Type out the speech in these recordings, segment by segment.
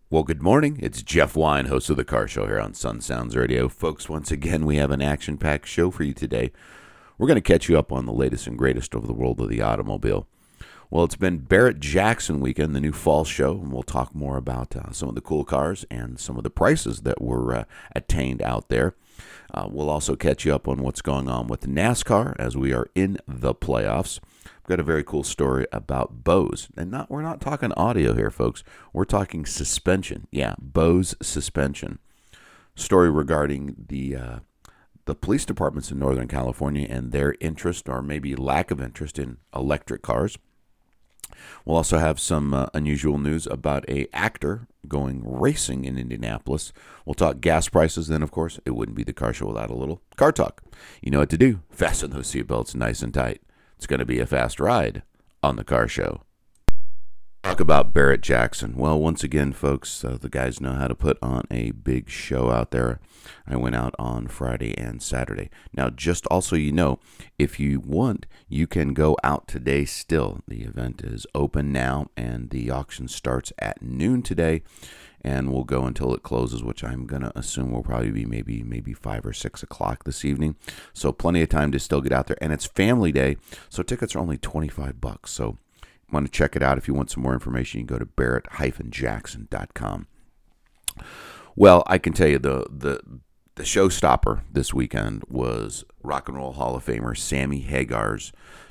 Well, good morning. It's Jeff Wine, host of the Car Show here on Sun Sounds Radio. Folks, once again, we have an action-packed show for you today. We're going to catch you up on the latest and greatest over the world of the automobile. Well, it's been Barrett-Jackson weekend, the new fall show, and we'll talk more about some of the cool cars and some of the prices that were attained out there. We'll also catch you up on what's going on with NASCAR as we are in the playoffs. We've got a very cool story about Bose. And we're not talking audio here, folks. We're talking suspension. Yeah, Bose suspension. Story regarding the police departments in Northern California and their interest or maybe lack of interest in electric cars. We'll also have some unusual news about an actor going racing in Indianapolis. We'll talk gas prices. Then, of course, it wouldn't be the car show without a little car talk. You know what to do. Fasten those seatbelts nice and tight. It's going to be a fast ride on the car show. Talk about Barrett-Jackson. Well, once again, folks, the guys know how to put on a big show out there. I went out on Friday and Saturday. Now, just also, if you want, you can go out today still. The event is open now, and the auction starts at noon today, and will go until it closes, which I'm going to assume will probably be maybe 5 or 6 o'clock this evening. So plenty of time to still get out there. And it's family day, so tickets are only $25. So want to check it out. If you want some more information, you can go to barrett-jackson.com. Well, I can tell you the showstopper this weekend was Rock and Roll Hall of Famer Sammy Hagar's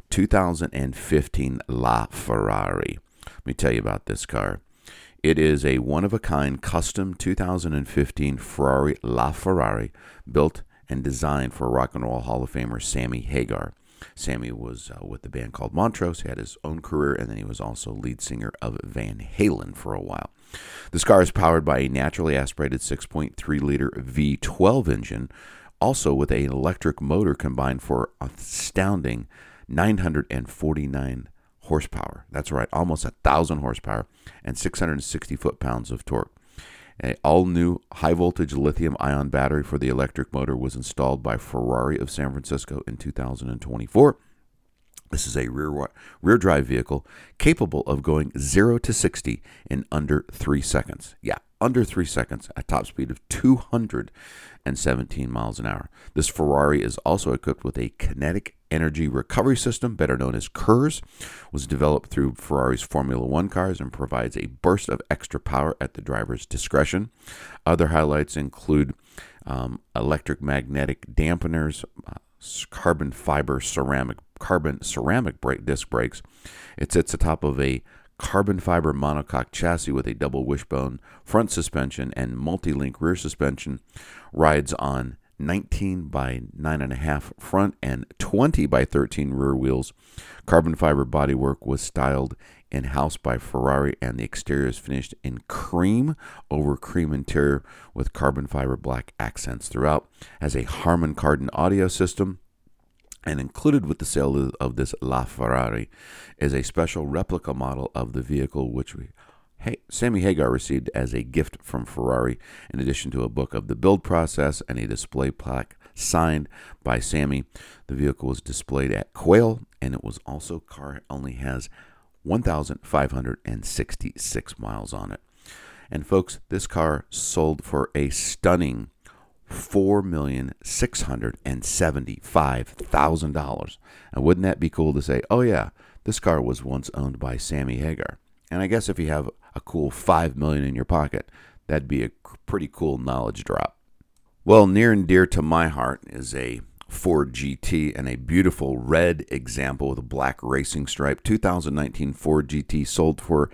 2015 LaFerrari. Let me tell you about this car. It is a one-of-a-kind custom 2015 Ferrari LaFerrari built and designed for Rock and Roll Hall of Famer Sammy Hagar. Sammy was with the band called Montrose. He had his own career, and then he was also lead singer of Van Halen for a while. This car is powered by a naturally aspirated 6.3-liter V12 engine, also with an electric motor combined for astounding 949 horsepower. That's right, almost 1,000 horsepower and 660 foot-pounds of torque. An all-new high-voltage lithium-ion battery for the electric motor was installed by Ferrari of San Francisco in 2024. This is a rear-drive vehicle capable of going 0 to 60 in under 3 seconds. Yeah, under 3 seconds, at top speed of 217 miles an hour. This Ferrari is also equipped with a kinetic energy recovery system, better known as KERS, was developed through Ferrari's Formula One cars and provides a burst of extra power at the driver's discretion. Other highlights include electric magnetic dampeners, carbon ceramic disc brakes. It sits atop of a carbon fiber monocoque chassis with a double wishbone front suspension and multi-link rear suspension. Rides on 19 by 9.5 front and 20 by 13 rear wheels. Carbon fiber bodywork was styled in-house by Ferrari, and the exterior is finished in cream over cream interior with carbon fiber black accents throughout. Has a Harman Kardon audio system. And included with the sale of this LaFerrari is a special replica model of the vehicle, which Sammy Hagar received as a gift from Ferrari, in addition to a book of the build process and a display plaque signed by Sammy. The vehicle was displayed at Quail, and car only has 1,566 miles on it. And folks, this car sold for a stunning $4,675,000. And wouldn't that be cool to say, oh yeah, this car was once owned by Sammy Hagar? And I guess if you have a cool $5 million in your pocket, that'd be a pretty cool knowledge drop. Well, near and dear to my heart is a Ford GT and a beautiful red example with a black racing stripe. 2019 Ford GT sold for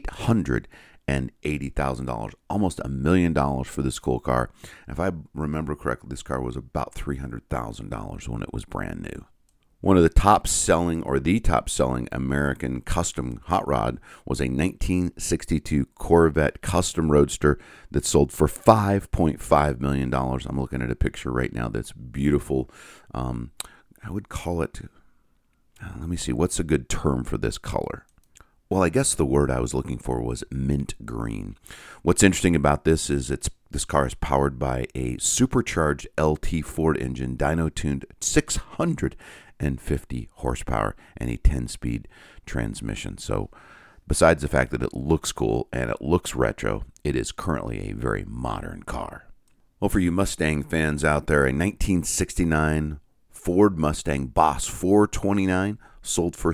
$880,000, almost $1 million for this cool car. And if I remember correctly, this car was about $300,000 when it was brand new. One of the top selling American custom hot rod was a 1962 Corvette Custom Roadster that sold for $5.5 million. I'm looking at a picture right now that's beautiful. I would call it, let me see, what's a good term for this color? Well, I guess the word I was looking for was mint green. What's interesting about this is this car is powered by a supercharged LT Ford engine, dyno-tuned 650 horsepower, and a 10-speed transmission. So Besides the fact that it looks cool and it looks retro, it is currently a very modern car. Well, for you Mustang fans out there, a 1969 Ford Mustang Boss 429 sold for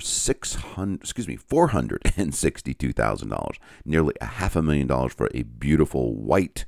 $462,000, nearly $500,000 for a beautiful white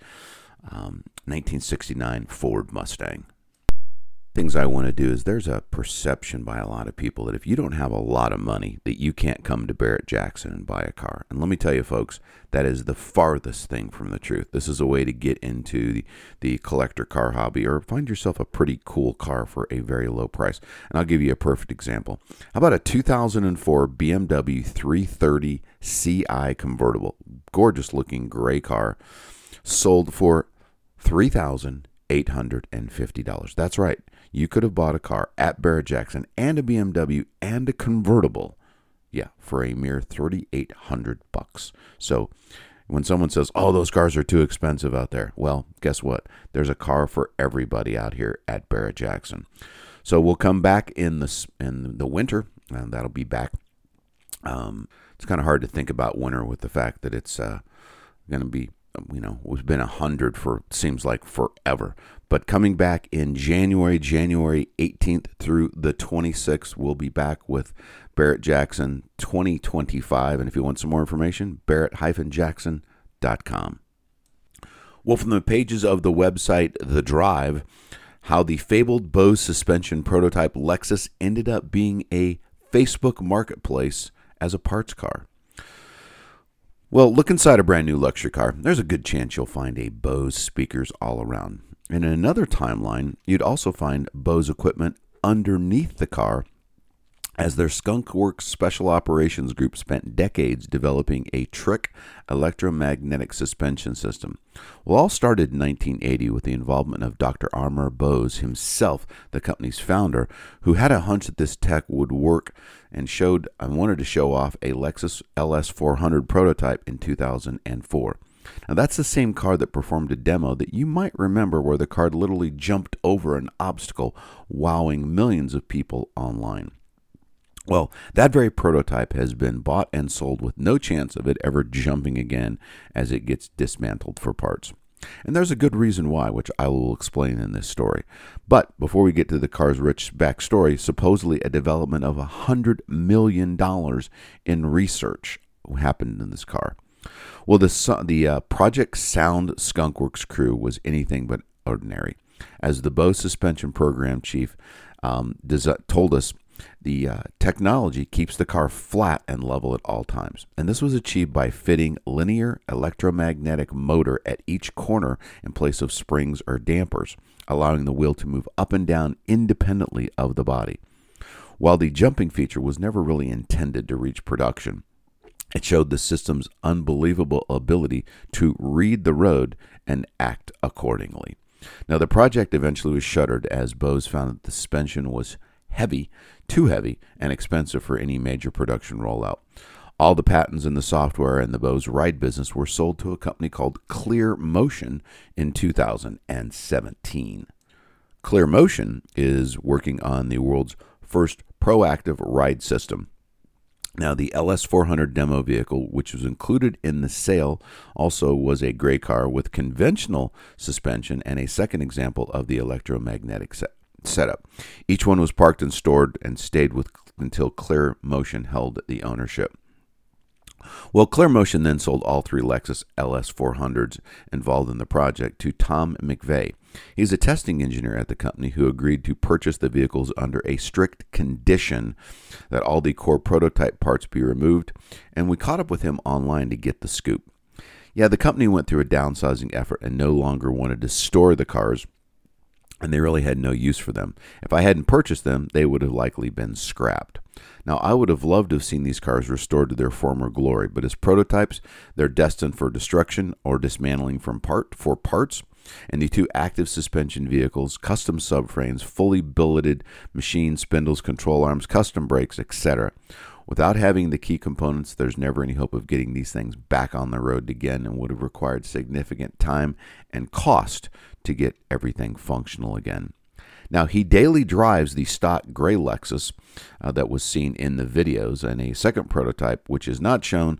1969 Ford Mustang. Things I want to do is there's a perception by a lot of people that if you don't have a lot of money that you can't come to Barrett-Jackson and buy a car. And let me tell you folks, that is the farthest thing from the truth. This is a way to get into the collector car hobby or find yourself a pretty cool car for a very low price. And I'll give you a perfect example. How about a 2004 BMW 330 Ci convertible? Gorgeous looking gray car, sold for $3,850. That's right. You could have bought a car at Barrett-Jackson and a BMW and a convertible, for a mere $3,800. So when someone says, "Oh, those cars are too expensive out there," well, guess what? There's a car for everybody out here at Barrett-Jackson. So we'll come back in the winter, and that'll be back. It's kind of hard to think about winter with the fact that it's going to be. It's been 100 for seems like forever. But coming back in January 18th through the 26th, we'll be back with Barrett-Jackson 2025. And if you want some more information, barrett-jackson.com. Well, from the pages of the website The Drive, how the fabled Bose suspension prototype Lexus ended up being a Facebook marketplace as a parts car. Well, look inside a brand new luxury car. There's a good chance you'll find a Bose speakers all around. And in another timeline, you'd also find Bose equipment underneath the car, as their Skunk Works Special Operations Group spent decades developing a Trick electromagnetic suspension system. Well, all started in 1980 with the involvement of Dr. Amar Bose himself, the company's founder, who had a hunch that this tech would work and wanted to show off a Lexus LS400 prototype in 2004. Now, that's the same car that performed a demo that you might remember where the car literally jumped over an obstacle, wowing millions of people online. Well, that very prototype has been bought and sold with no chance of it ever jumping again as it gets dismantled for parts. And there's a good reason why, which I will explain in this story. But before we get to the car's rich backstory, supposedly a development of $100 million in research happened in this car. Well, the Project Sound Skunk Works crew was anything but ordinary. As the Bose suspension program chief told us, the technology keeps the car flat and level at all times. And this was achieved by fitting linear electromagnetic motor at each corner in place of springs or dampers, allowing the wheel to move up and down independently of the body. While the jumping feature was never really intended to reach production, it showed the system's unbelievable ability to read the road and act accordingly. Now, the project eventually was shuttered as Bose found that the suspension was too heavy, and expensive for any major production rollout. All the patents in the software and the Bose ride business were sold to a company called Clear Motion in 2017. Clear Motion is working on the world's first proactive ride system. Now, the LS400 demo vehicle, which was included in the sale, also was a gray car with conventional suspension and a second example of the electromagnetic setup. Each one was parked and stored and stayed with until Clear Motion held the ownership. Well, Clear Motion then sold all three Lexus LS400s involved in the project to Tom McVeigh. He's a testing engineer at the company who agreed to purchase the vehicles under a strict condition that all the core prototype parts be removed, and we caught up with him online to get the scoop. Yeah, the company went through a downsizing effort and no longer wanted to store the cars, and they really had no use for them. If I hadn't purchased them, they would have likely been scrapped. Now, I would have loved to have seen these cars restored to their former glory, but as prototypes, they're destined for destruction or dismantling for parts, and the two active suspension vehicles, custom subframes, fully billeted machines, spindles, control arms, custom brakes, etc. Without having the key components, there's never any hope of getting these things back on the road again, and would have required significant time and cost to get everything functional again. Now, he daily drives the stock gray Lexus that was seen in the videos, and a second prototype, which is not shown,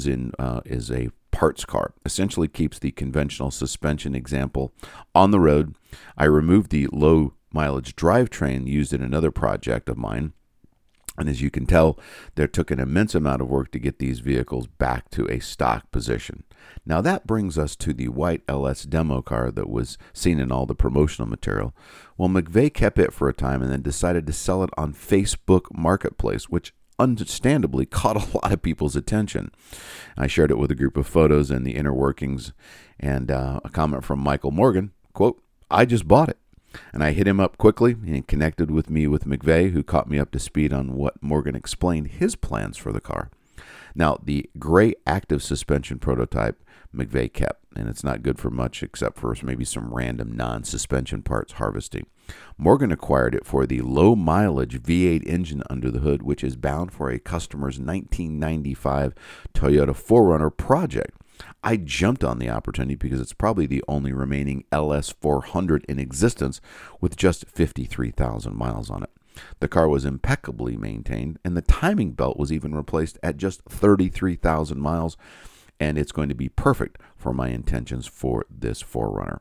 is a parts car. Essentially keeps the conventional suspension example on the road. I removed the low mileage drivetrain used in another project of mine. And as you can tell, there took an immense amount of work to get these vehicles back to a stock position. Now that brings us to the white LS demo car that was seen in all the promotional material. Well, McVeigh kept it for a time and then decided to sell it on Facebook Marketplace, which understandably caught a lot of people's attention. I shared it with a group of photos and the inner workings, and a comment from Michael Morgan, quote, "I just bought it." And I hit him up quickly, and he connected with me with McVeigh, who caught me up to speed on what Morgan explained his plans for the car. Now, the gray active suspension prototype McVeigh kept, and it's not good for much except for maybe some random non-suspension parts harvesting. Morgan acquired it for the low-mileage V8 engine under the hood, which is bound for a customer's 1995 Toyota 4Runner project. I jumped on the opportunity because it's probably the only remaining LS400 in existence with just 53,000 miles on it. The car was impeccably maintained, and the timing belt was even replaced at just 33,000 miles, and it's going to be perfect for my intentions for this 4Runner.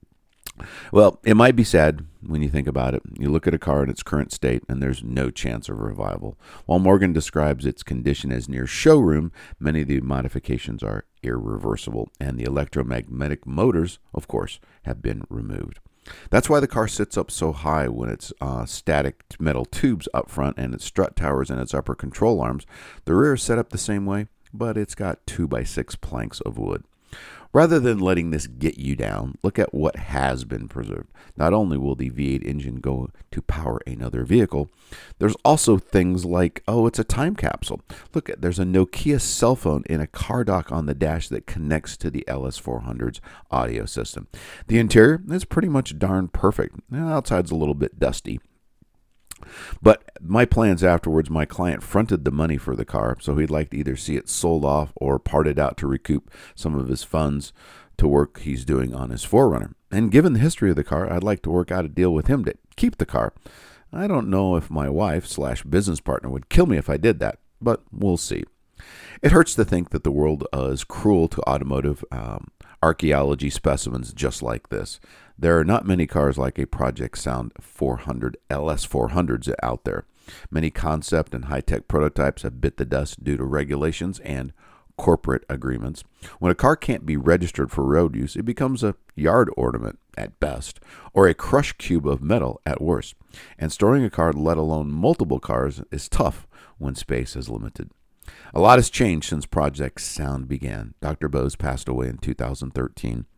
Well, it might be sad when you think about it. You look at a car in its current state, and there's no chance of revival. While Morgan describes its condition as near showroom, many of the modifications are irreversible, and the electromagnetic motors, of course, have been removed. That's why the car sits up so high when it's static metal tubes up front and its strut towers and its upper control arms. The rear is set up the same way, but it's got 2x6 planks of wood. Rather than letting this get you down, look at what has been preserved. Not only will the V8 engine go to power another vehicle, there's also things like, it's a time capsule. Look, there's a Nokia cell phone in a car dock on the dash that connects to the LS400's audio system. The interior is pretty much darn perfect. The outside's a little bit dusty. But my plans afterwards, my client fronted the money for the car, so he'd like to either see it sold off or parted out to recoup some of his funds to work he's doing on his 4Runner. And given the history of the car, I'd like to work out a deal with him to keep the car. I don't know if my wife/business partner would kill me if I did that, but we'll see. It hurts to think that the world is cruel to automotive archaeology specimens just like this. There are not many cars like a Project Sound 400 LS400s out there. Many concept and high-tech prototypes have bit the dust due to regulations and corporate agreements. When a car can't be registered for road use, it becomes a yard ornament at best, or a crushed cube of metal at worst. And storing a car, let alone multiple cars, is tough when space is limited. A lot has changed since Project Sound began. Dr. Bose passed away in 2013.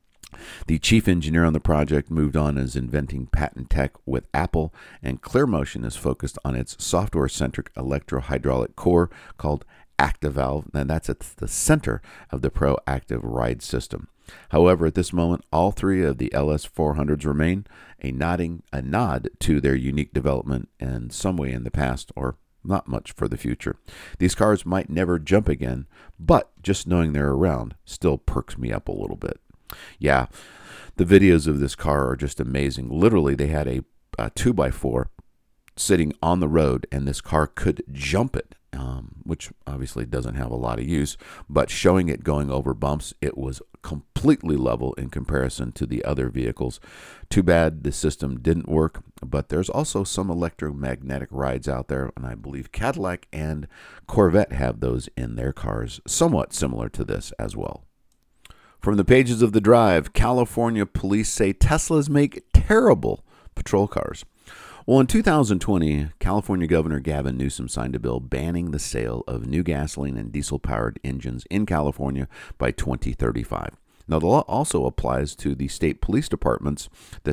The chief engineer on the project moved on as inventing patent tech with Apple, and ClearMotion is focused on its software-centric electro-hydraulic core called ActiValve, and that's at the center of the ProActive Ride system. However, at this moment, all three of the LS400s remain a nod to their unique development in some way in the past, or not much for the future. These cars might never jump again, but just knowing they're around still perks me up a little bit. Yeah, the videos of this car are just amazing. Literally, they had a 2x4 sitting on the road, and this car could jump it, which obviously doesn't have a lot of use, but showing it going over bumps, it was completely level in comparison to the other vehicles. Too bad the system didn't work, but there's also some electromagnetic rides out there, and I believe Cadillac and Corvette have those in their cars, somewhat similar to this as well. From the pages of The Drive, California police say Teslas make terrible patrol cars. Well, in 2020, California Governor Gavin Newsom signed a bill banning the sale of new gasoline and diesel-powered engines in California by 2035. Now, the law also applies to the state's police departments,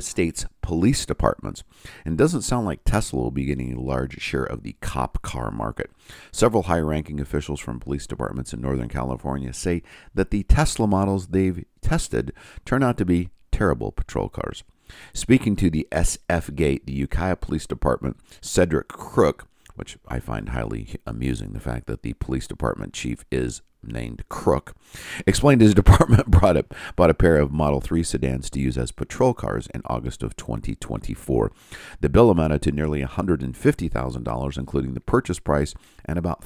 and doesn't sound like Tesla will be getting a large share of the cop car market. Several high-ranking officials from police departments in Northern California say that the Tesla models they've tested turn out to be terrible patrol cars. Speaking to the SF Gate, the Ukiah Police Department, Cedric Crook, which I find highly amusing, the fact that the police department chief is named Crook, explained his department bought a pair of Model 3 sedans to use as patrol cars in August of 2024. The bill amounted to nearly $150,000, including the purchase price and about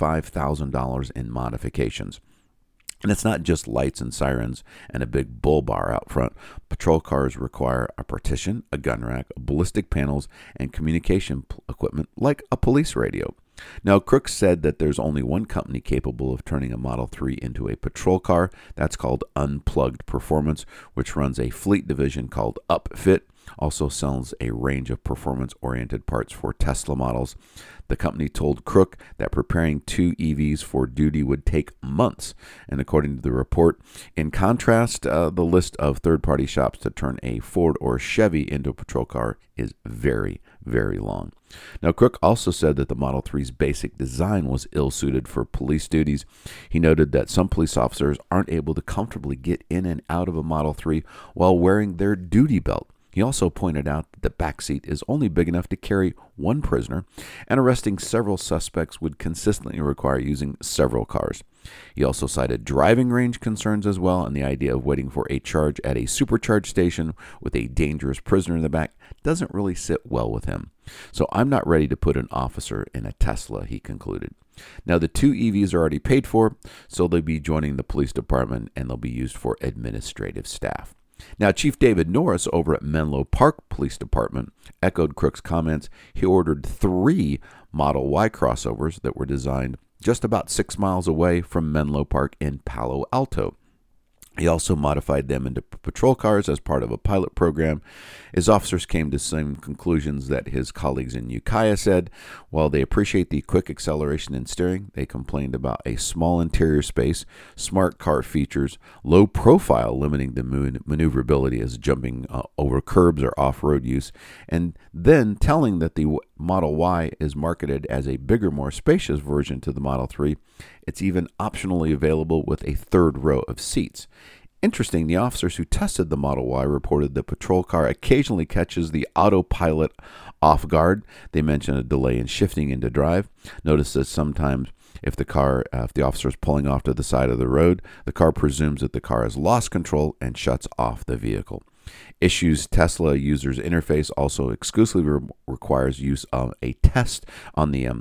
$35,000 in modifications. And it's not just lights and sirens and a big bull bar out front. Patrol cars require a partition, a gun rack, ballistic panels, and communication equipment like a police radio. Now, Crook said that there's only one company capable of turning a Model 3 into a patrol car. That's called Unplugged Performance, which runs a fleet division called Upfit. Also sells a range of performance-oriented parts for Tesla models. The company told Crook that preparing 2 EVs for duty would take months. And according to the report, in contrast, the list of third-party shops to turn a Ford or Chevy into a patrol car is very, very long. Now, Crook also said that the Model 3's basic design was ill-suited for police duties. He noted that some police officers aren't able to comfortably get in and out of a Model 3 while wearing their duty belt. He also pointed out that the back seat is only big enough to carry one prisoner, and arresting several suspects would consistently require using several cars. He also cited driving range concerns as well, and the idea of waiting for a charge at a supercharge station with a dangerous prisoner in the back doesn't really sit well with him. So I'm not ready to put an officer in a Tesla, he concluded. Now, the 2 EVs are already paid for, so they'll be joining the police department, and they'll be used for administrative staff. Now, Chief David Norris over at Menlo Park Police Department echoed Crook's comments. He ordered 3 Model Y crossovers that were designed just about 6 miles away from Menlo Park in Palo Alto. He also modified them into patrol cars as part of a pilot program. His officers came to the same conclusions that his colleagues in Ukiah said. While they appreciate the quick acceleration and steering, they complained about a small interior space, smart car features, low profile limiting the maneuverability as jumping over curbs or off-road use, and then telling that the Model Y is marketed as a bigger, more spacious version to the Model 3. It's even optionally available with a 3rd row of seats. Interesting, the officers who tested the Model Y reported the patrol car occasionally catches the autopilot off guard. They mentioned a delay in shifting into drive. Notice that sometimes if the officer is pulling off to the side of the road, the car presumes that the car has lost control and shuts off the vehicle. Issues Tesla user's interface also exclusively requires use of a test on the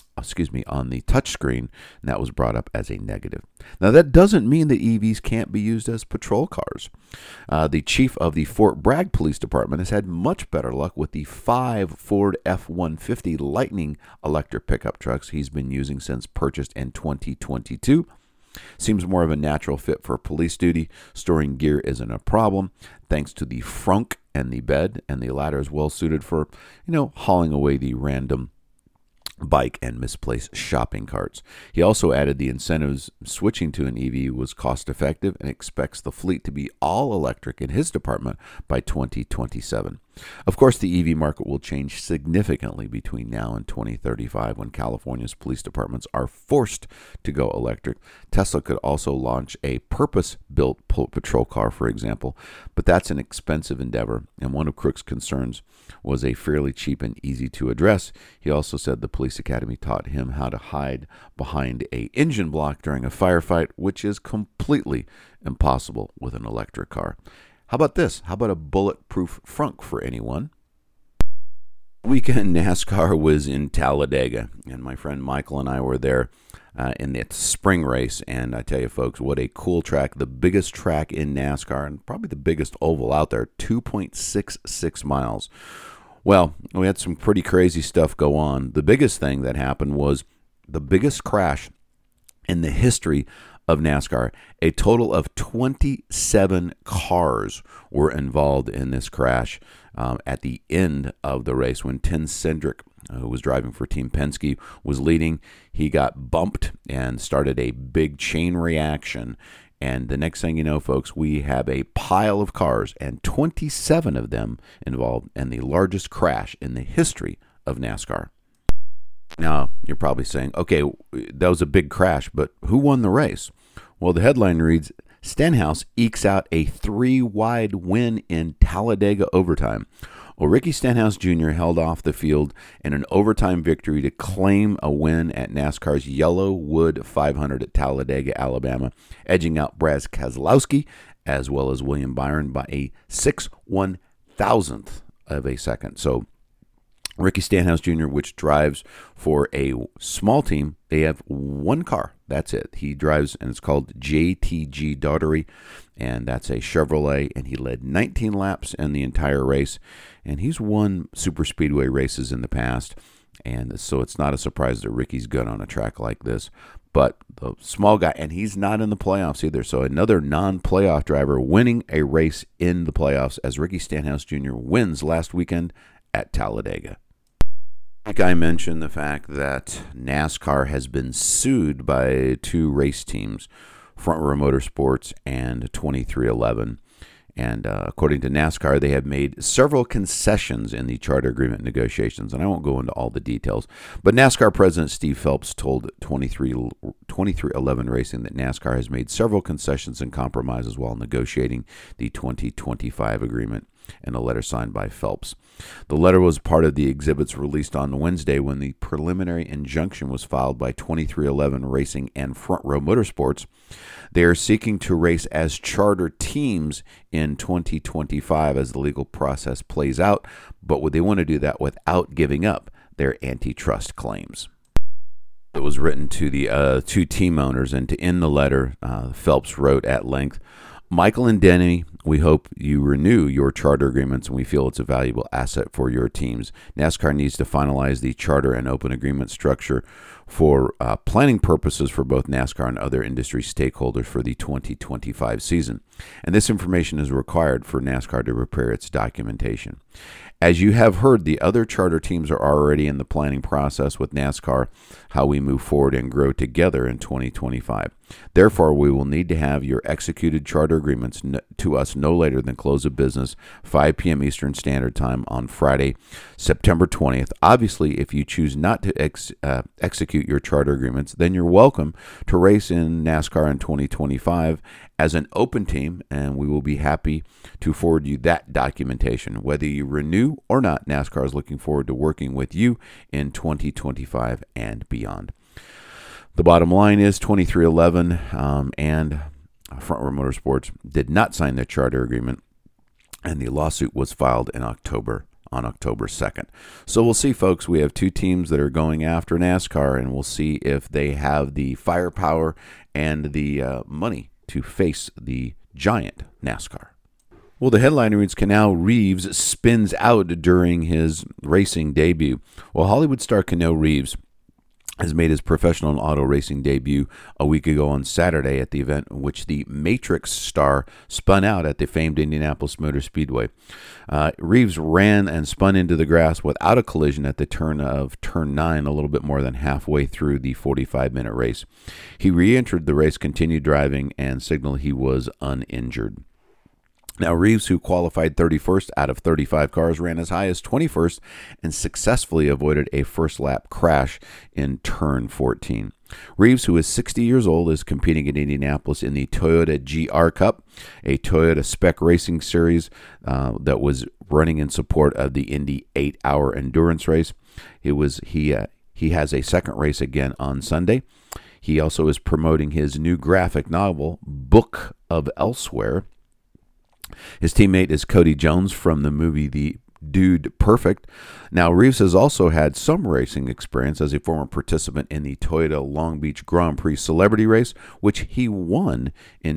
touchscreen, and that was brought up as a negative. Now, that doesn't mean that EVs can't be used as patrol cars. The chief of the Fort Bragg Police Department has had much better luck with the 5 Ford F-150 Lightning electric pickup trucks he's been using since purchased in 2022. Seems more of a natural fit for police duty. Storing gear isn't a problem, thanks to the frunk and the bed, and the latter is well suited for, hauling away the random bike and misplaced shopping carts. He also added the incentives switching to an EV was cost effective and expects the fleet to be all electric in his department by 2027. Of course, the EV market will change significantly between now and 2035 when California's police departments are forced to go electric. Tesla could also launch a purpose-built patrol car, for example, but that's an expensive endeavor, and one of Crook's concerns was a fairly cheap and easy to address. He also said the police academy taught him how to hide behind an engine block during a firefight, which is completely impossible with an electric car. How about this? How about a bulletproof frunk for anyone? Weekend NASCAR was in Talladega, and my friend Michael and I were there in the spring race, and I tell you folks, what a cool track, the biggest track in NASCAR, and probably the biggest oval out there, 2.66 miles. Well, we had some pretty crazy stuff go on. The biggest thing that happened was the biggest crash in the history of NASCAR. A total of 27 cars were involved in this crash at the end of the race when Tim Cindric, who was driving for Team Penske, was leading. He got bumped and started a big chain reaction. And the next thing you know, folks, we have a pile of cars and 27 of them involved in the largest crash in the history of NASCAR. Now, you're probably saying, okay, that was a big crash, but who won the race? Well, the headline reads, Stenhouse ekes out a 3-wide win in Talladega overtime. Well, Ricky Stenhouse Jr. held off the field in an overtime victory to claim a win at NASCAR's Yellowwood 500 at Talladega, Alabama, edging out Brad Keselowski as well as William Byron by a 6/1000th of a second. So Ricky Stenhouse Jr., which drives for a small team, they have one car. That's it. He drives, and it's called JTG Daugherty, and that's a Chevrolet, and he led 19 laps in the entire race, and he's won super speedway races in the past, and so it's not a surprise that Ricky's good on a track like this. But the small guy, and he's not in the playoffs either, so another non-playoff driver winning a race in the playoffs as Ricky Stenhouse Jr. wins last weekend at Talladega. Like I mentioned, the fact that NASCAR has been sued by two race teams, Front Row Motorsports and 23XI. And according to NASCAR, they have made several concessions in the charter agreement negotiations, and I won't go into all the details. But NASCAR President Steve Phelps told 23XI Racing that NASCAR has made several concessions and compromises while negotiating the 2025 agreement in a letter signed by Phelps. The letter was part of the exhibits released on Wednesday when the preliminary injunction was filed by 23XI Racing and Front Row Motorsports. They are seeking to race as charter teams in 2025 as the legal process plays out, but they want to do that without giving up their antitrust claims. It was written to the two team owners, and to end the letter, Phelps wrote at length, "Michael and Denny, we hope you renew your charter agreements, and we feel it's a valuable asset for your teams. NASCAR needs to finalize the charter and open agreement structure for planning purposes for both NASCAR and other industry stakeholders for the 2025 season. And this information is required for NASCAR to prepare its documentation. As you have heard, the other charter teams are already in the planning process with NASCAR, how we move forward and grow together in 2025. Therefore, we will need to have your executed charter agreements to us no later than close of business, 5 p.m. Eastern Standard Time on Friday, September 20th. Obviously, if you choose not to execute your charter agreements, then you're welcome to race in NASCAR in 2025 as an open team, and we will be happy to forward you that documentation. Whether you renew or not, NASCAR is looking forward to working with you in 2025 and beyond." The bottom line is 23XI and Front Row Motorsports did not sign their charter agreement, and the lawsuit was filed on October 2nd. So we'll see, folks. We have two teams that are going after NASCAR, and we'll see if they have the firepower and the money to face the giant NASCAR. Well, the headline reads, Keanu Reeves spins out during his racing debut. Well, Hollywood star Keanu Reeves has made his professional auto racing debut a week ago on Saturday at the event in which the Matrix star spun out at the famed Indianapolis Motor Speedway. Reeves ran and spun into the grass without a collision at the turn of Turn 9, a little bit more than halfway through the 45-minute race. He re-entered the race, continued driving, and signaled he was uninjured. Now, Reeves, who qualified 31st out of 35 cars, ran as high as 21st and successfully avoided a first-lap crash in Turn 14. Reeves, who is 60 years old, is competing in Indianapolis in the Toyota GR Cup, a Toyota spec racing series that was running in support of the Indy 8-hour endurance race. He has a second race again on Sunday. He also is promoting his new graphic novel, Book of Elsewhere. His teammate is Cody Jones from the movie The Dude Perfect. Now, Reeves has also had some racing experience as a former participant in the Toyota Long Beach Grand Prix Celebrity Race, which he won in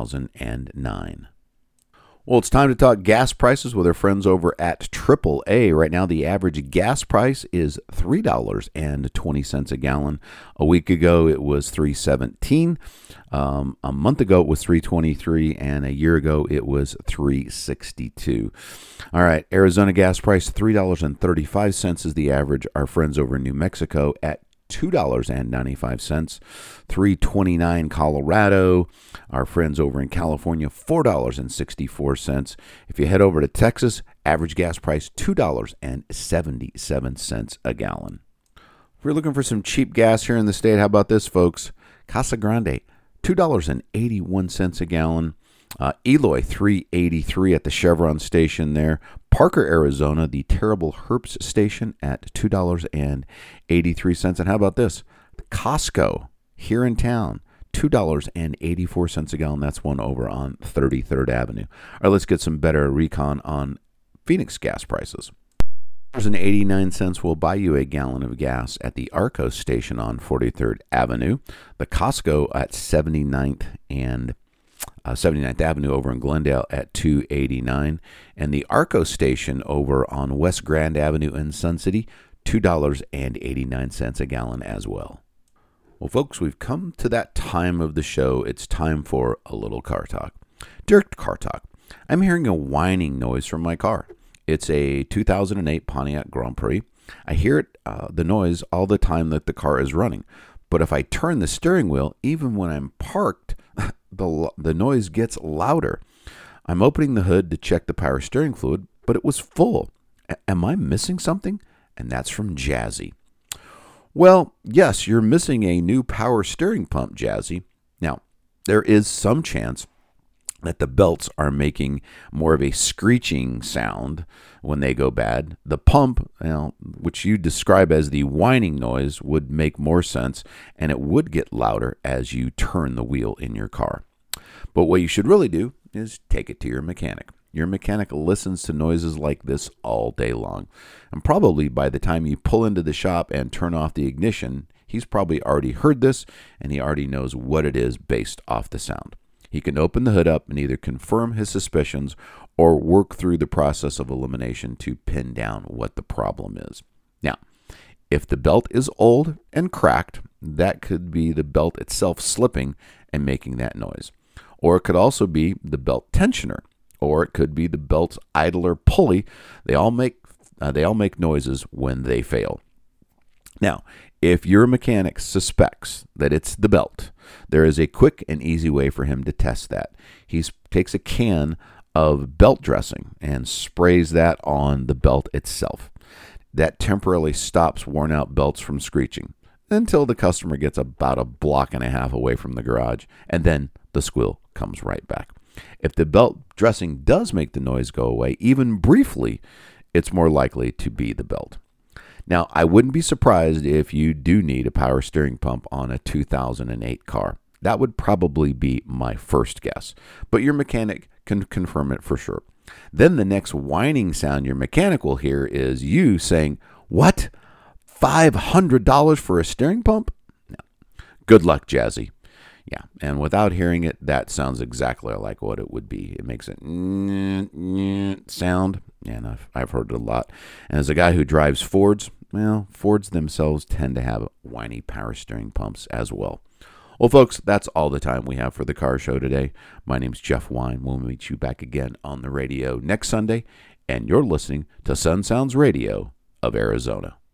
2009. Well, it's time to talk gas prices with our friends over at AAA. Right now, the average gas price is $3.20 a gallon. A week ago, it was $3.17. A month ago, it was $3.23, and a year ago, it was $3.62. All right, Arizona gas price, $3.35 is the average. Our friends over in New Mexico at $2.95, $3.29 Colorado. Our friends over in California, $4.64. If you head over to Texas, average gas price $2.77 a gallon. If you're looking for some cheap gas here in the state, how about this, folks? Casa Grande, $2.81 a gallon. Eloy, $3.83 at the Chevron station there. Parker, Arizona, the Terrible Herbst Station at $2.83. And how about this? Costco here in town, $2.84 a gallon. That's one over on 33rd Avenue. All right, let's get some better recon on Phoenix gas prices. $2.89 will buy you a gallon of gas at the Arcos station on 43rd Avenue. The Costco at 79th and 79th Avenue over in Glendale at $2.89, and the Arcos station over on West Grand Avenue in Sun City, $2.89 a gallon as well. Well, folks, we've come to that time of the show. It's time for a little car talk. Dear Car Talk, I'm hearing a whining noise from my car. It's a 2008 Pontiac Grand Prix. I hear it, the noise all the time that the car is running. But if I turn the steering wheel, even when I'm parked, the noise gets louder. I'm opening the hood to check the power steering fluid, but it was full. Am I missing something? And that's from Jazzy. Well, yes, you're missing a new power steering pump, Jazzy. Now, there is some chance that the belts are making more of a screeching sound when they go bad. The pump, which you describe as the whining noise, would make more sense, and it would get louder as you turn the wheel in your car. But what you should really do is take it to your mechanic. Your mechanic listens to noises like this all day long. And probably by the time you pull into the shop and turn off the ignition, he's probably already heard this, and he already knows what it is based off the sound. He can open the hood up and either confirm his suspicions or work through the process of elimination to pin down what the problem is. Now, if the belt is old and cracked, that could be the belt itself slipping and making that noise. Or it could also be the belt tensioner, or it could be the belt's idler pulley. They all make noises when they fail. Now, if your mechanic suspects that it's the belt, there is a quick and easy way for him to test that. He takes a can of belt dressing and sprays that on the belt itself. That temporarily stops worn out belts from screeching until the customer gets about a block and a half away from the garage, and then the squeal comes right back. If the belt dressing does make the noise go away, even briefly, it's more likely to be the belt. Now, I wouldn't be surprised if you do need a power steering pump on a 2008 car. That would probably be my first guess, but your mechanic can confirm it for sure. Then the next whining sound your mechanic will hear is you saying, "What? $500 for a steering pump?" No. Good luck, Jazzy. Yeah, and without hearing it, that sounds exactly like what it would be. It makes a sound, and I've heard it a lot. And as a guy who drives Fords, well, Fords themselves tend to have whiny power steering pumps as well. Well, folks, that's all the time we have for the car show today. My name's Jeff Wine. We'll meet you back again on the radio next Sunday, and you're listening to Sun Sounds Radio of Arizona.